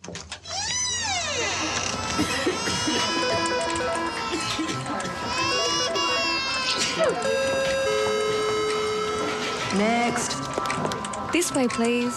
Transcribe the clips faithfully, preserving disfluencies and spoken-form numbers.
Next. This way, please.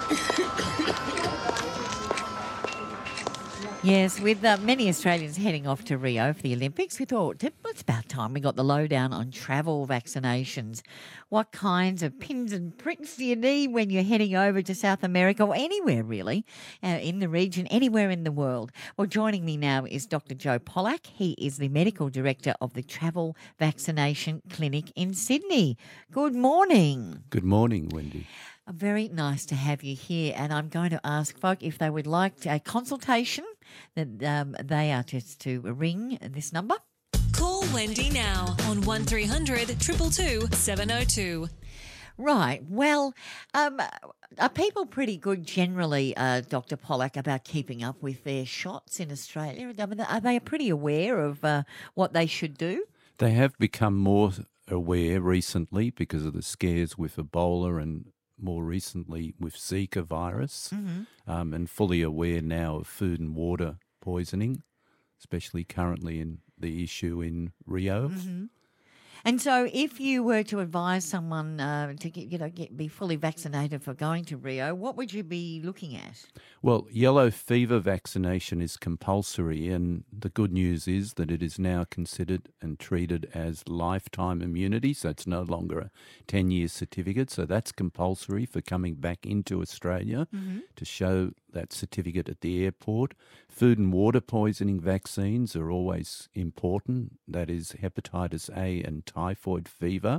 Yes, with uh, many Australians heading off to Rio for the Olympics, we thought it's about time we got the lowdown on travel vaccinations. What kinds of pins and pricks do you need when you're heading over to South America or anywhere really, uh, in the region, anywhere in the world? Well, joining me now is Doctor Joe Pollack. He is the Medical Director of the Travel Vaccination Clinic in Sydney. Good morning. Good morning, Wendy. Very nice to have you here, and I'm going to ask folk if they would like a consultation, that um, they are just to ring this number. Call Wendy now on one three hundred two two two seven oh two. Right. Well, um, are people pretty good generally, uh, Doctor Pollack, about keeping up with their shots in Australia? I mean, are they pretty aware of uh, what they should do? They have become more aware recently because of the scares with Ebola and more recently with Zika virus, Mm-hmm. um, and fully aware now of food and water poisoning, especially currently in the issue in Rio. Mm-hmm. And so, if you were to advise someone uh, to get, you know, get be fully vaccinated for going to Rio, what would you be looking at? Well, yellow fever vaccination is compulsory, and the good news is that it is now considered and treated as lifetime immunity, so it's no longer a ten-year certificate, so that's compulsory for coming back into Australia Mm-hmm. to show that certificate at the airport. Food and water poisoning vaccines are always important, that is hepatitis A and typhoid fever,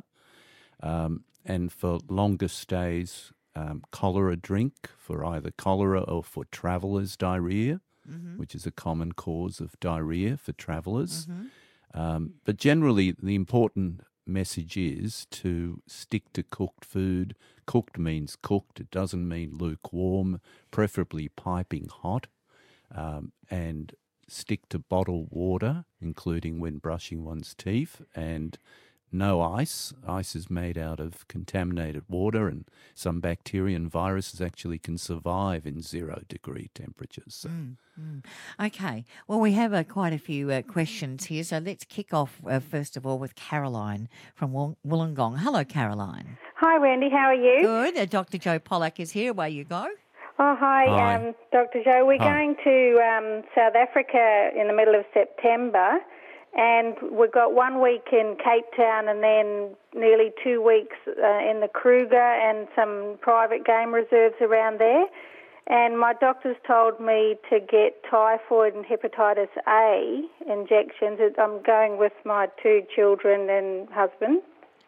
um, and for longer stays, um, cholera drink for either cholera or for travellers' diarrhoea, Mm-hmm. which is a common cause of diarrhoea for travellers. Mm-hmm. Um, but generally, the important message is to stick to cooked food. Cooked means cooked. It doesn't mean lukewarm, preferably piping hot, um, and stick to bottled water, including when brushing one's teeth, and no ice. Ice is made out of contaminated water, and some bacteria and viruses actually can survive in zero degree temperatures. So. Mm, mm. Okay. Well, we have uh, quite a few uh, questions here, so let's kick off uh, first of all with Caroline from Woll- Wollongong. Hello, Caroline. Hi, Wendy. How are you? Good. Uh, Doctor Joe Pollack is here. Away you go. Oh, hi, Hi. Um, Doctor Joe. We're Hi. going to um, South Africa in the middle of September, and we've got one week in Cape Town and then nearly two weeks uh, in the Kruger and some private game reserves around there. And my doctor's told me to get typhoid and hepatitis A injections. I'm going with my two children and husband.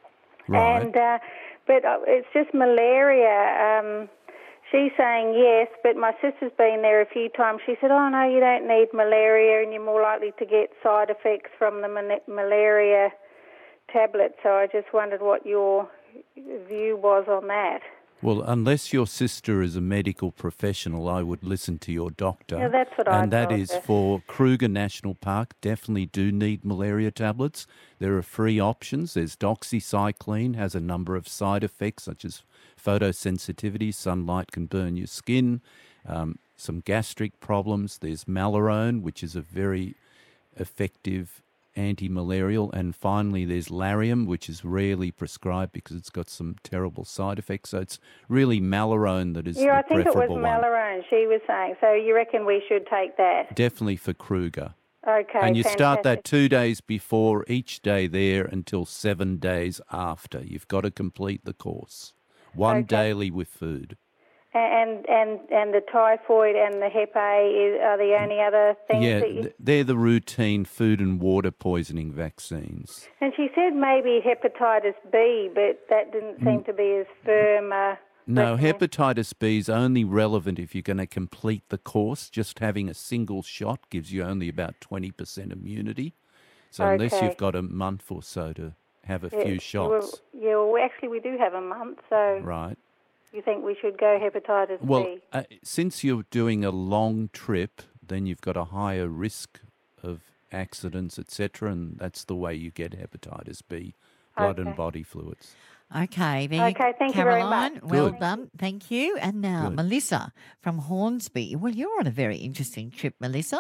Right. And uh, but it's just malaria. Um, she's saying yes, but my sister's been there a few times. She said, oh, no, you don't need malaria and you're more likely to get side effects from the man- malaria tablet. So I just wondered what your view was on that. Well, unless your sister is a medical professional, I would listen to your doctor. Yeah, that's what I And that thought, is yes. for Kruger National Park, definitely do need malaria tablets. There are free options. There's doxycycline, has a number of side effects such as photosensitivity, sunlight can burn your skin, um, some gastric problems. There's Malarone, which is a very effective anti-malarial, and finally there's Lariam, which is rarely prescribed because it's got some terrible side effects. So it's really Malarone that is Yeah, I the think it was preferable one. Malarone she was saying. So you reckon we should take that? Definitely for Kruger. Okay, And you start that fantastic. two days before each day there until seven days after. You've got to complete the course. One Okay. daily with food. And and and the typhoid and the Hep A is, are the only other things Yeah, that you... th- they're the routine food and water poisoning vaccines. And she said maybe hepatitis B, but that didn't seem to be as firm. Uh, No, recommend- hepatitis B is only relevant if you're going to complete the course. Just having a single shot gives you only about twenty percent immunity. So unless Okay. you've got a month or so to have a Yeah, few well, shots, yeah, well, actually we do have a month, so right? you think we should go hepatitis Well, B? uh, since you're doing a long trip, then you've got a higher risk of accidents, et cetera, and that's the way you get hepatitis B, blood Okay. and body fluids. Okay, there Okay, you, thank you very Caroline. much. Well Good. done. Thank you. And now, Good. Melissa from Hornsby. Well, you're on a very interesting trip, Melissa.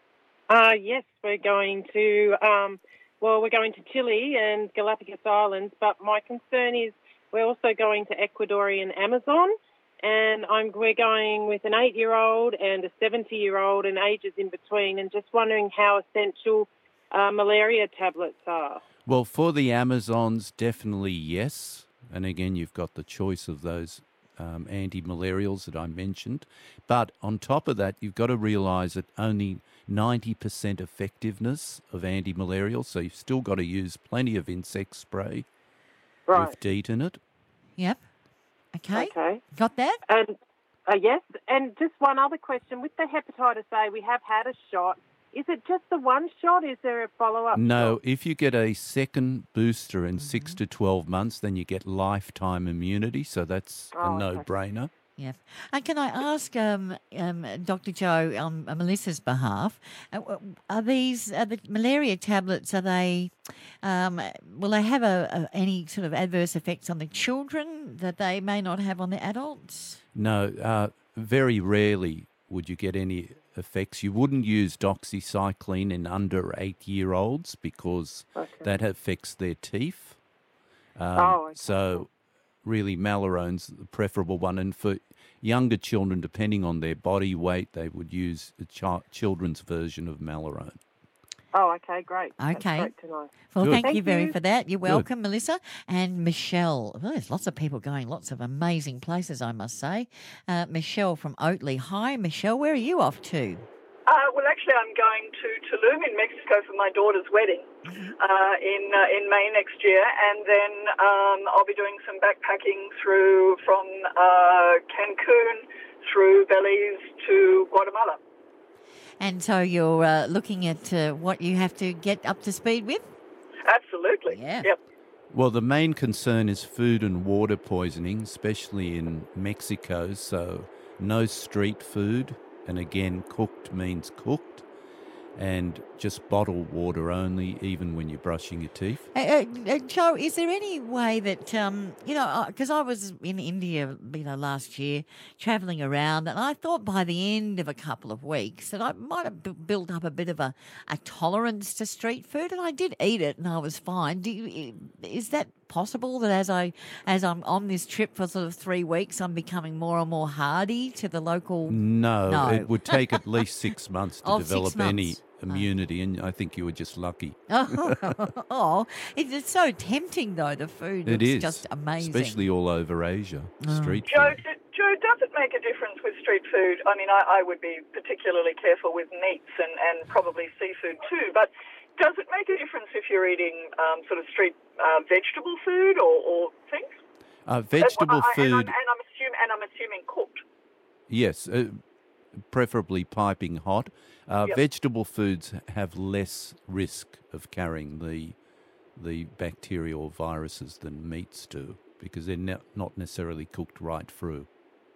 Uh, yes, we're going to, um, well, we're going to Chile and Galapagos Islands, but my concern is we're also going to Ecuadorian Amazon, and I'm, we're going with an eight-year-old and a seventy-year-old and ages in between, and just wondering how essential uh, malaria tablets are. Well, for the Amazons, definitely yes. And again, you've got the choice of those um, anti-malarials that I mentioned. But on top of that, you've got to realise that only ninety percent effectiveness of anti-malarials, so you've still got to use plenty of insect spray Right. with DEET in it. Yep. Okay. Okay. Got that? And uh, yes, and just one other question. With the hepatitis A, we have had a shot. Is it just the one shot? Is there a follow-up No, shot? if you get a second booster in six to twelve months, then you get lifetime immunity, so that's Oh, a okay. no-brainer. Yeah. And can I ask um, um, Doctor Joe, on uh, Melissa's behalf, uh, are these are the malaria tablets? Are they? Um, will they have a, a, any sort of adverse effects on the children that they may not have on the adults? No, uh, very rarely would you get any effects. You wouldn't use doxycycline in under eight-year-olds because Okay. that affects their teeth. Um, Oh, okay. So really Malarone's the preferable one. And for younger children, depending on their body weight, they would use a chi- children's version of Malarone. Oh, okay, great. That's Okay. great to know. Well, Good. thank, Thank you very you. for that. You're welcome, Melissa. And Michelle. Well, there's lots of people going, lots of amazing places, I must say. Uh, Michelle from Oatley. Hi, Michelle. Where are you off to? Uh, well, actually, I'm going to Tulum in Mexico for my daughter's wedding uh, in uh, in May next year, and then um, I'll be doing some backpacking through from uh, Cancun through Belize to Guatemala. And so you're uh, looking at uh, what you have to get up to speed with? Absolutely. Yeah. Yep. Well, the main concern is food and water poisoning, especially in Mexico. So no street food. And again, cooked means cooked. And just bottled water only, even when you're brushing your teeth. Uh, uh, uh, Joe, is there any way that, um, you know, because I was in India, you know, last year, travelling around, and I thought by the end of a couple of weeks that I might have b- built up a bit of a, a tolerance to street food, and I did eat it, and I was fine. Do you, is that possible that as I as I'm on this trip for sort of three weeks, I'm becoming more and more hardy to the local? No, No. it would take at least six months to Oh, six develop any months. immunity, and I think you were just lucky. Oh, oh, it's, it's so tempting though. The food It looks is, just amazing. especially all over Asia, Oh. street Joe, food. d- Joe, does it make a difference with street food? I mean, I, I would be particularly careful with meats and, and probably seafood too, but does it make a difference if you're eating um, sort of street uh, vegetable food or, or things? Uh, vegetable I, food, And I'm, and I'm, assuming, and I'm assuming cooked. yes, uh, preferably piping hot. Uh, Yep. Vegetable foods have less risk of carrying the the bacteria or viruses than meats do because they're ne- not necessarily cooked right through.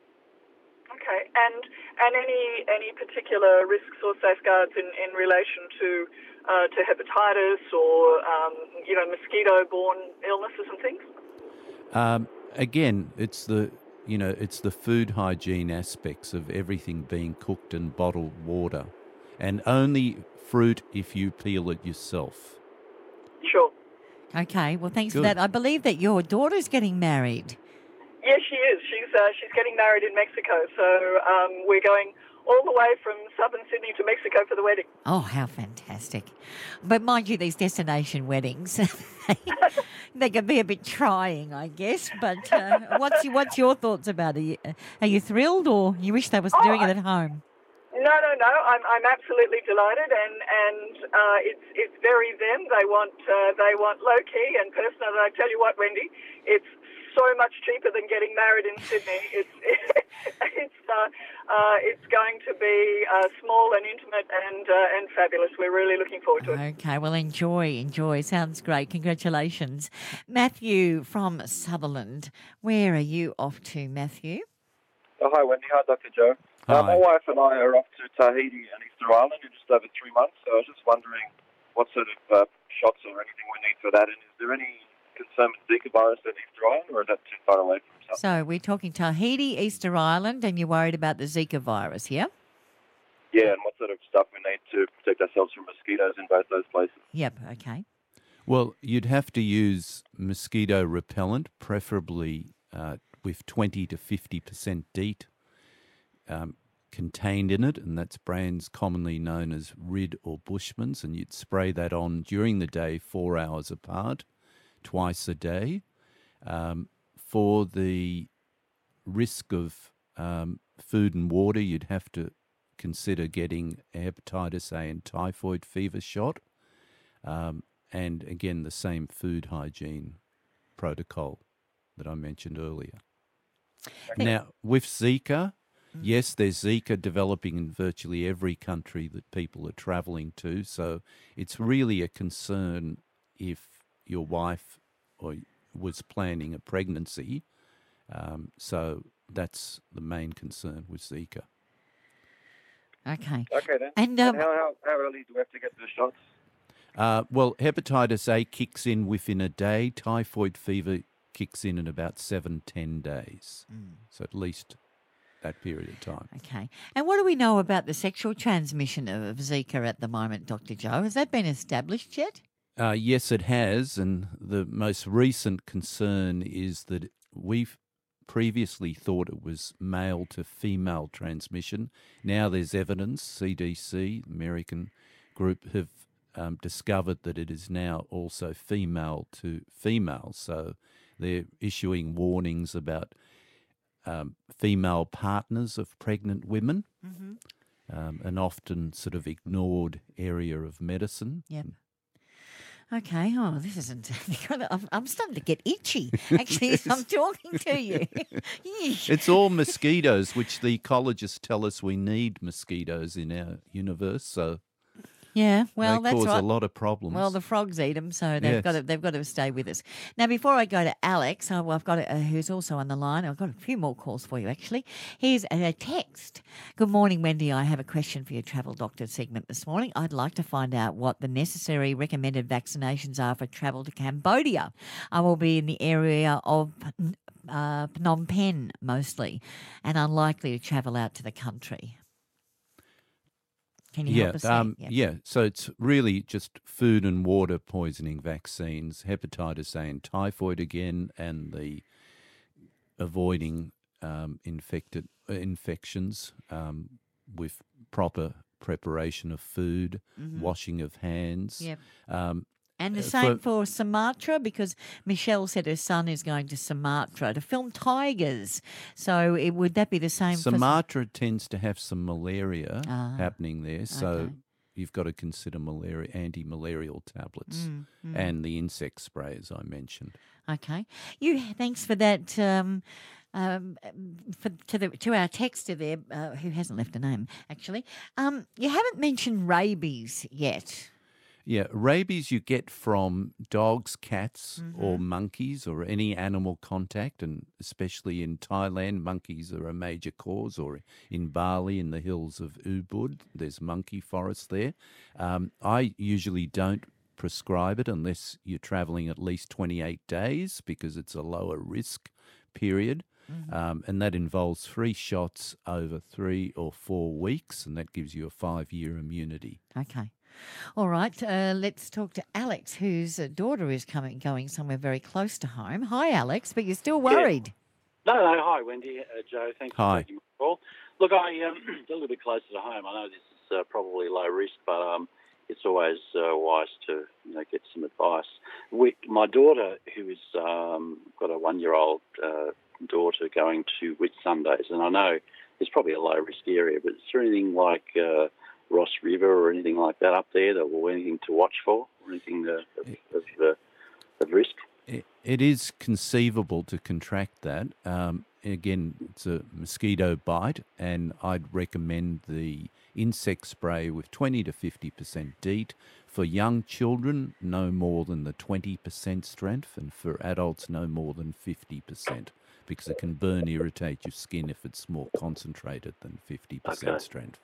Okay, and and any any particular risks or safeguards in, in relation to uh, to hepatitis or um, you know mosquito-borne illnesses and things? Um, again, it's the you know it's the food hygiene aspects of everything being cooked in bottled water, and only fruit if you peel it yourself. Sure. Okay, well, thanks for Good. that. I believe that your daughter's getting married. Yes, she is. She's uh, she's getting married in Mexico, so um, we're going all the way from southern Sydney to Mexico for the wedding. Oh, how fantastic. But mind you, these destination weddings, they can be a bit trying, I guess. But uh, what's, your, what's your thoughts about it? Are you, are you thrilled or you wish they was Oh, doing it I- at home? No, no, no. I'm I'm absolutely delighted, and and uh, it's it's very them. They want uh, they want low key and personal. And I tell you what, Wendy, it's so much cheaper than getting married in Sydney. It's it's uh, uh, it's going to be uh, small and intimate and uh, and fabulous. We're really looking forward to it. Okay, well, enjoy, enjoy. Sounds great. Congratulations. Matthew from Sutherland. Where are you off to, Matthew? Oh, hi, Wendy. Hi, Doctor Joe. Uh, Hi. my wife and I are off to Tahiti and Easter Island in just over three months, so I was just wondering what sort of uh, shots or anything we need for that, and is there any concerned with Zika virus in Easter Island, or is that too far away from South? So we're talking Tahiti, Easter Island, and you're worried about the Zika virus, yeah? Yeah, and what sort of stuff we need to protect ourselves from mosquitoes in both those places. Yep, okay. Well, you'd have to use mosquito repellent, preferably uh, with twenty to fifty percent DEET um, contained in it, and that's brands commonly known as Rid or Bushman's, and you'd spray that on during the day, four hours apart, twice a day. Um, for the risk of um, food and water, you'd have to consider getting a hepatitis A and typhoid fever shot. Um, and again, the same food hygiene protocol that I mentioned earlier. Now, with Zika, yes, there's Zika developing in virtually every country that people are travelling to, so it's really a concern if your wife or was planning a pregnancy. Um, so that's the main concern with Zika. Okay. Okay, then. And, And, um, how, how, how early do we have to get the shots? Uh, well, hepatitis A kicks in within a day. Typhoid fever kicks in in about seven, ten days. So at least that period of time. Okay. And what do we know about the sexual transmission of Zika at the moment, Doctor Joe? Has that been established yet? Uh, yes, it has. And the most recent concern is that we've previously thought it was male to female transmission. Now there's evidence, C D C, American group, have um, discovered that it is now also female to female. So they're issuing warnings about um, female partners of pregnant women, Mm-hmm. um, an often sort of ignored area of medicine. Yep. Okay. Oh, this isn't. I'm, I'm starting to get itchy. Actually, as I'm talking to you. Yeesh. It's all mosquitoes, which the ecologists tell us we need mosquitoes in our universe. So Yeah. Well, they that's cause right. a lot of problems. Well, the frogs eat them, so they've Yes. got to they've got to stay with us. Now, before I go to Alex, oh, well, I've got a, uh, who's also on the line. I've got a few more calls for you. Actually, here's a, a text. Good morning, Wendy. I have a question for your travel doctor segment this morning. I'd like to find out what the necessary recommended vaccinations are for travel to Cambodia. I will be in the area of uh, Phnom Penh mostly, and unlikely to travel out to the country. Can you yeah, help us there? um, Yep. yeah. So it's really just food and water poisoning vaccines, hepatitis A and typhoid again, and the avoiding um, infected uh, infections um, with proper preparation of food, washing of hands. Yep. Um, And the Uh, same for- for Sumatra, because Michelle said her son is going to Sumatra to film tigers. So it, would that be the same for Sumatra tends to have some malaria Ah, happening there, so okay. you've got to consider malaria anti-malarial tablets Mm, mm. and the insect spray, as I mentioned. Okay. You thanks for that. Um, um, for to the to our texter there, uh, who hasn't left a name actually. Um, you haven't mentioned rabies yet. Yeah, rabies you get from dogs, cats, or Mm-hmm. monkeys, or any animal contact, and especially in Thailand, monkeys are a major cause, or in Bali, in the hills of Ubud, there's monkey forests there. Um, I usually don't prescribe it unless you're travelling at least twenty-eight days because it's a lower risk period. Mm-hmm. Um, and that involves three shots over three or four weeks, and that gives you a five-year immunity. Okay. All right. Uh, let's talk to Alex, whose uh, daughter is coming going somewhere very close to home. Hi, Alex, but you're still worried. No, no. Hi, Wendy, uh, Joe. Thanks Hi. for taking my call. Look, I um, a little bit closer to home. I know this is uh, probably low risk, but um, it's always uh, wise to you know get some advice. We, my daughter, who is um, got a one-year-old uh, daughter, going to Whitsundays, and I know it's probably a low-risk area, but is there anything like uh, Ross River or anything like that up there, that, or anything to watch for, or anything uh, of, of, uh, of risk? It, it is conceivable to contract that. Um, again, it's a mosquito bite, and I'd recommend the insect spray with twenty to fifty percent DEET. For young children, no more than the twenty percent strength, and for adults, no more than fifty percent, because it can burn, irritate your skin if it's more concentrated than fifty percent Okay. strength.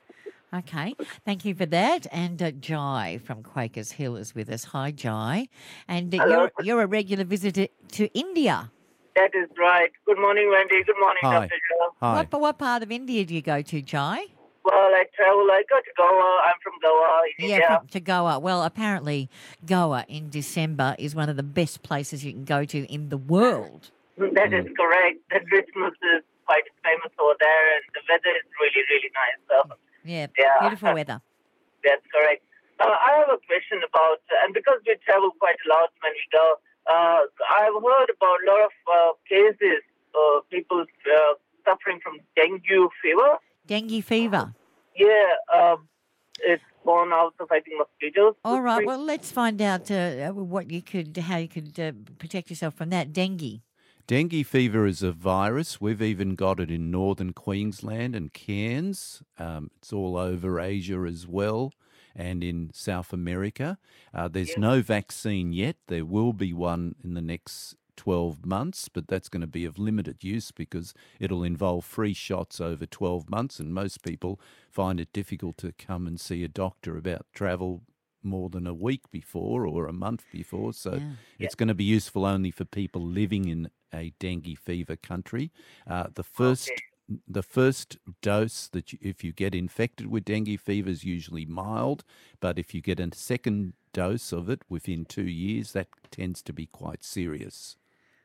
Okay, thank you for that. And uh, Jai from Quakers Hill is with us. Hi, Jai. And uh, Hello. you're you're a regular visitor to India. That is right. Good morning, Wendy. Good morning, Hi. Doctor Joe. Hi. What what part of India do you go to, Jai? Well, I travel. I go to Goa. I'm from Goa, in Yeah, India. from, to Goa. Well, apparently Goa in December is one of the best places you can go to in the world. That is correct. The Christmas is quite famous over there, and the weather is really, really nice. So, Yeah, Yeah. beautiful weather. that's correct. Uh, I have a question about, and because we travel quite a lot when we go, uh, I've heard about a lot of uh, cases of people uh, suffering from dengue fever. Dengue fever. Yeah, um, it's born out of, I think, mosquitoes. All right. Well, let's find out uh, what you could, how you could uh, protect yourself from that dengue. Dengue fever is a virus. We've even got it in northern Queensland and Cairns. Um, it's all over Asia as well and in South America. Uh, there's no vaccine yet. There will be one in the next twelve months, but that's going to be of limited use because it'll involve free shots over twelve months, and most people find it difficult to come and see a doctor about travel more than a week before or a month before. So Yeah. it's going to be useful only for people living in a dengue fever country. Uh, the first the first dose that you, if you get infected with dengue fever is usually mild, but if you get a second dose of it within two years, that tends to be quite serious.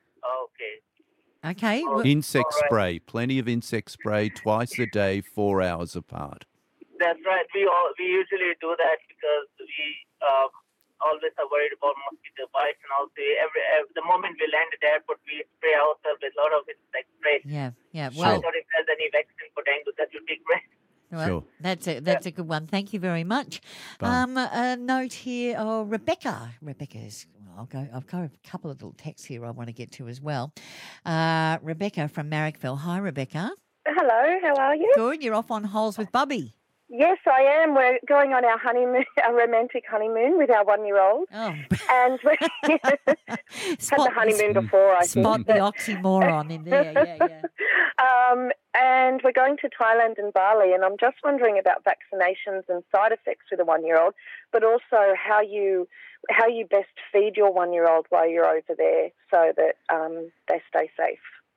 Okay. Okay. well- Insect all right. spray, plenty of insect spray twice a day, four hours apart. That's right. We all we usually do that because we um, always are worried about mosquito bites, and also every, every the moment we land at the airport, we spray ourselves with a lot of insect spray. Yeah, yeah. I Well, thought if there's any vaccine for dengue, that would be great. well, Sure. that's a that's a good one. Thank you very much. Bye. Um, a note here. Oh, Rebecca. Rebecca's. I'll go. I've got a couple of little texts here I want to get to as well. Uh, Rebecca from Marrickville. Hi, Rebecca. Hello, how are you? Good. You're off on holes with Bubby. Yes, I am. We're going on our honeymoon, our romantic honeymoon with our one-year-old. Oh, And we had spot, the honeymoon before, I think. spot the oxymoron in there. Yeah, yeah. Um, and we're going to Thailand and Bali, and I'm just wondering about vaccinations and side effects with a one-year-old, but also how you how you best feed your one-year-old while you're over there so that um, they stay safe.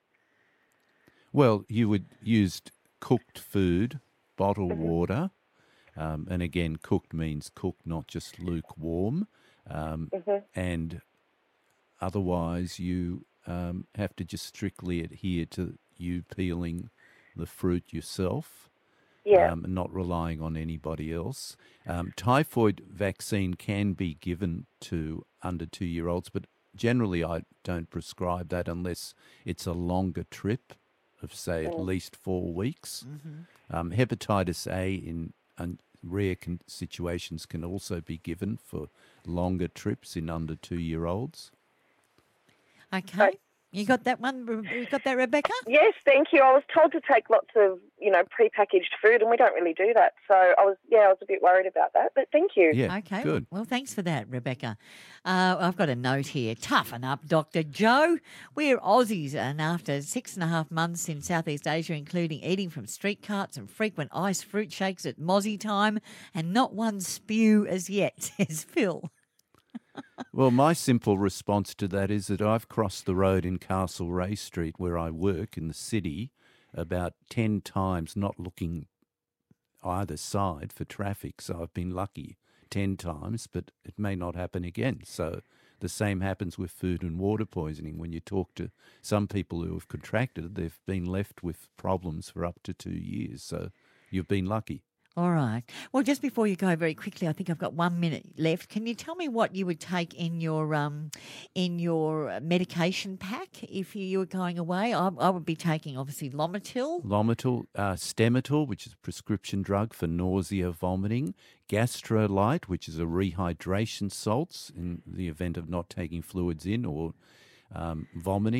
Well, you would use cooked food, bottled Mm-hmm. water, um, and again, cooked means cooked, not just lukewarm. Um, Mm-hmm. And otherwise, you um, have to just strictly adhere to you peeling the fruit yourself. Yeah. Um, and not relying on anybody else. Um, typhoid vaccine can be given to under two-year-olds, but generally I don't prescribe that unless it's a longer trip of, say, at least four weeks. Um, hepatitis A in un- rare con- situations can also be given for longer trips in under two-year-olds. Okay. You got that one? Re- You got that, Rebecca? Yes, thank you. I was told to take lots of, you know, prepackaged food, and we don't really do that. So I was, yeah, I was a bit worried about that, but thank you. Yeah, Okay. good. Well, thanks for that, Rebecca. Uh, I've got a note here. Toughen up, Doctor Joe. We're Aussies, and after six and a half months in Southeast Asia, including eating from street carts and frequent iced fruit shakes at mozzie time, and not one spew as yet, says Phil. Well, my simple response to that is that I've crossed the road in Castlereagh Street where I work in the city about ten times not looking either side for traffic. So I've been lucky ten times, but it may not happen again. So the same happens with food and water poisoning. When you talk to some people who have contracted it, they've been left with problems for up to two years. So you've been lucky. All right. Well, just before you go, very quickly, I think I've got one minute left. Can you tell me what you would take in your um, in your medication pack if you were going away? I, I would be taking obviously Lomotil. Lomotil, uh, Stemetil, which is a prescription drug for nausea, vomiting, Gastrolite, which is a rehydration salts in the event of not taking fluids in or um, vomiting,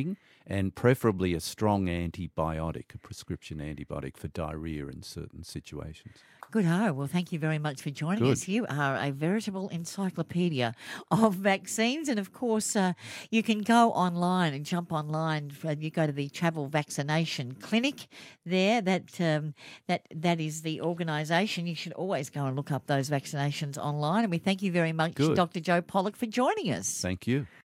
and preferably a strong antibiotic, a prescription antibiotic for diarrhoea in certain situations. Good. Oh, well, thank you very much for joining Good. us. You are a veritable encyclopedia of vaccines. And, of course, uh, you can go online and jump online. You go to the Travel Vaccination Clinic there. That um, that That is the organisation. You should always go and look up those vaccinations online. And we thank you very much, Good. Doctor Joe Pollock, for joining us. Thank you.